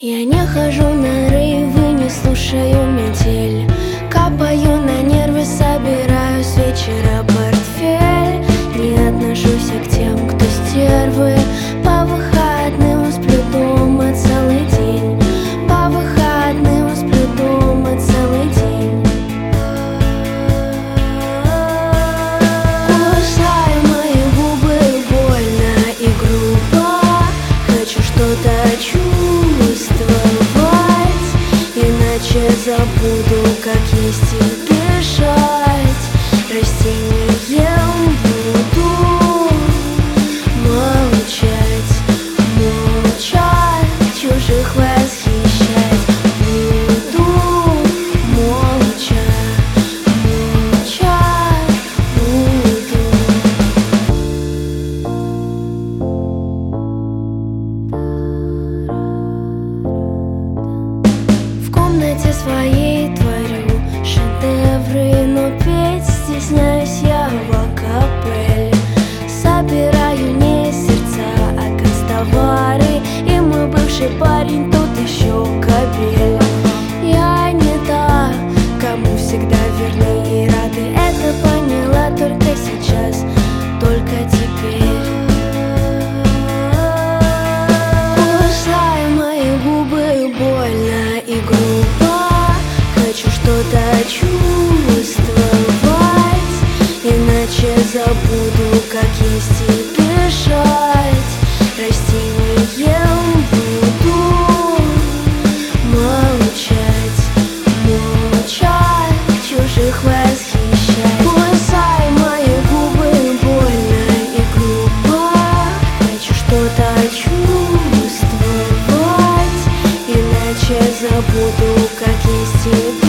Я не хожу на рейвы, не слушаю метель, капаю на нервы, собираю с вечера портфель. Не отношусь к тем, кто стервы. По выходным сплю дома целый день. По выходным сплю дома целый день. Кусаю мои губы больно и грубо. Хочу что-то чувствовать, иначе забуду, как есть и дышать. Растением буду молчать, молчать, чужих восхищать. Буду молчать, молчать буду. В комнате своей творю шедевры, но петь стесняюсь я в акапелле. Собираю не сердца, а канцтовары. И мой бывший парень тут еще кобель. Я не та, кому всегда верны и рады. Это поняла только сейчас, только теперь. Кусай мои губы больно и грубо. Хочу что-то чувствовать, иначе забуду, как есть и дышать. Растением буду молчать, молчать, чужих восхищать. Кусай мои губы больно и грубо. Хочу что-то чувствовать, иначе забуду, как есть и